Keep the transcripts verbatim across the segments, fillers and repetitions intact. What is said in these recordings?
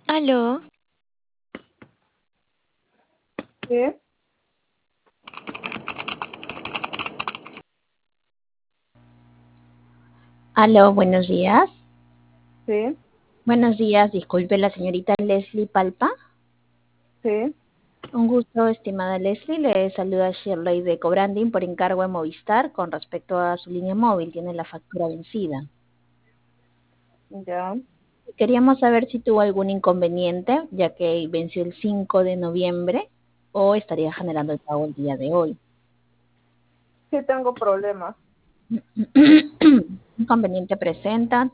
Aló, Sí, Aló, buenos días. sí, Buenos días, disculpe la señorita Leslie Palpa. sí, Un gusto, estimada Leslie. Le saluda Shirley de Cobranding por encargo de Movistar con respecto a su línea móvil. Tiene la factura vencida. ya. Queríamos saber si tuvo algún inconveniente, ya que venció el cinco de noviembre, o estaría generando el pago el día de hoy. Sí tengo problemas. Inconveniente presenta.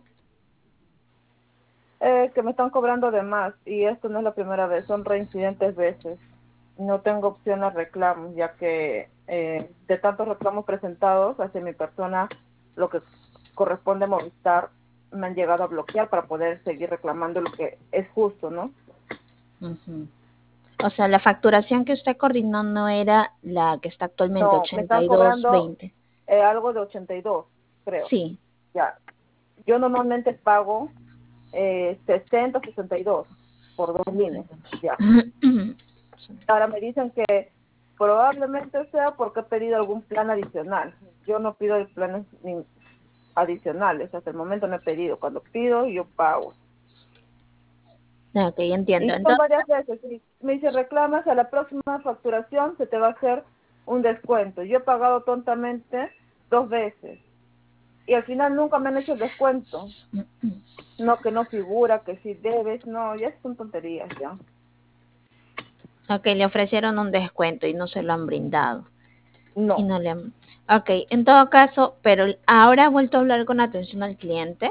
Eh, que me están cobrando de más y esto no es la primera vez, son reincidentes veces. No tengo opción a reclamos, ya que eh, de tantos reclamos presentados hacia mi persona, lo que corresponde a Movistar, me han llegado a bloquear para poder seguir reclamando lo que es justo, ¿no? Ujú. O sea, la facturación que usted coordinó no era la que está actualmente, No, me ochenta están y dos cobrando veinte. eh, algo de ochenta y dos, creo. Sí. Ya. Yo normalmente pago eh, sesenta, sesenta y dos por dos líneas. Ya. Ahora me dicen que probablemente sea porque he pedido algún plan adicional. Yo no pido planes ni adicionales, hasta el momento no he pedido. Cuando pido, yo pago. Ok, entiendo. Y son Entonces, varias veces. Y me dice, reclamas a la próxima facturación, se te va a hacer un descuento. Yo he pagado tontamente dos veces. Y al final nunca me han hecho el descuento. No, que no figura, que si debes. No, ya son tonterías ya. ok, le ofrecieron un descuento y no se lo han brindado. Y No. no le han... Ok, en todo caso, pero ahora ha vuelto a hablar con atención al cliente.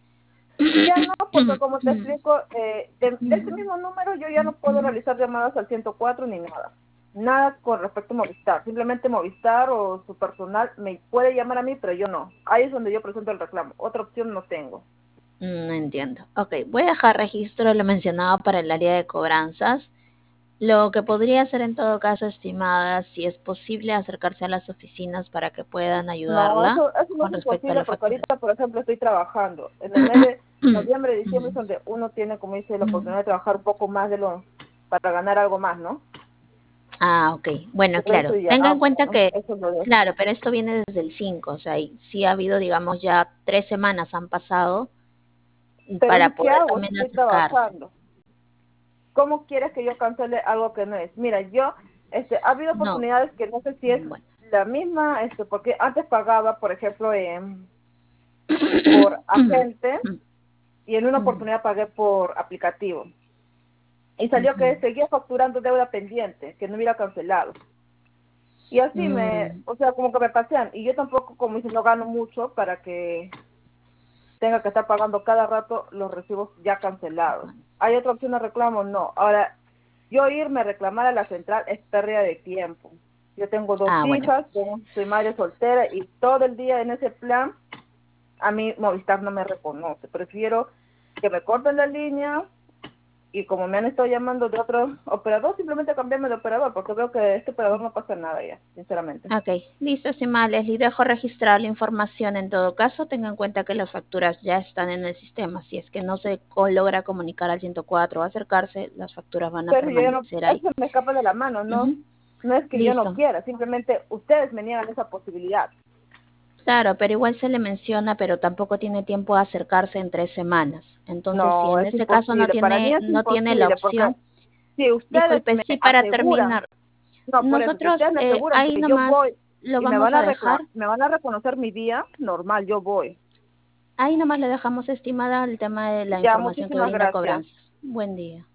Ya no, porque como te explico, eh, de, de este mismo número yo ya no puedo realizar llamadas al ciento cuatro ni nada. Nada con respecto a Movistar. Simplemente Movistar o su personal me puede llamar a mí, pero yo no. Ahí es donde yo presento el reclamo. Otra opción no tengo. No entiendo. Ok, voy a dejar registro de lo mencionado para el área de cobranzas. Lo que podría hacer en todo caso, estimada, si es posible acercarse a las oficinas para que puedan No, ayudarla eso, eso no con es respecto a imposible la porque factura. ahorita, por ejemplo, estoy trabajando. En el mes de noviembre y diciembre es donde uno tiene, como dice, la oportunidad de trabajar un poco más de lo para ganar algo más, ¿no? Ah, ok. Bueno, Por eso claro. ya, Tenga ah, en cuenta bueno, que, eso lo dejo. claro, pero esto viene desde el cinco, o sea, y sí ha habido, digamos, ya tres semanas han pasado Pero para ¿y qué poder hago si también estoy acercarse. trabajando? ¿Cómo quieres que yo cancele algo que no es? Mira, yo, este, ha habido No, oportunidades que no sé si es bueno. la misma, este, porque antes pagaba, por ejemplo, em, por agente y en una oportunidad pagué por aplicativo. Y salió que seguía facturando deuda pendiente, que no hubiera cancelado. Y así me, Mm, o sea, como que me pasean. Y yo tampoco, como dice, no gano mucho para que tenga que estar pagando cada rato los recibos ya cancelados. ¿Hay otra opción de reclamo? No. Ahora, yo irme a reclamar a la central es pérdida de tiempo. Yo tengo dos ah, bueno. hijas, tengo- soy madre soltera y todo el día en ese plan, a mí Movistar no me reconoce. Prefiero que me corten la línea y como me han estado llamando de otro operador, simplemente cambiarme de operador porque veo que este operador no pasa nada ya, sinceramente. Ok, listo, estimada Leslie. Dejo registrar la información en todo caso. Tenga en cuenta que las facturas ya están en el sistema. Si es que no se co- logra comunicar al ciento cuatro o acercarse, las facturas van a Pero yo ya no, permanecer ahí. eso me escapa de la mano, no, Ujú. no es que yo no Listo. quiera, simplemente ustedes me niegan esa posibilidad. Claro, pero igual se le menciona, pero tampoco tiene tiempo de acercarse en tres semanas. Entonces, si No, en es ese caso no imposible, para mí tiene, es no tiene la imposible, porque opción, si ustedes disculpe, me sí, para aseguran, terminar, no, por eso, si nosotros ustedes me eh, aseguran ahí que yo nomás voy lo y me vamos van a a dejar. recla- me van a reconocer mi día, normal, yo voy. Ahí nomás le dejamos estimada el tema de la Ya, información que muchísimas brinda gracias. cobranzas. Buen día.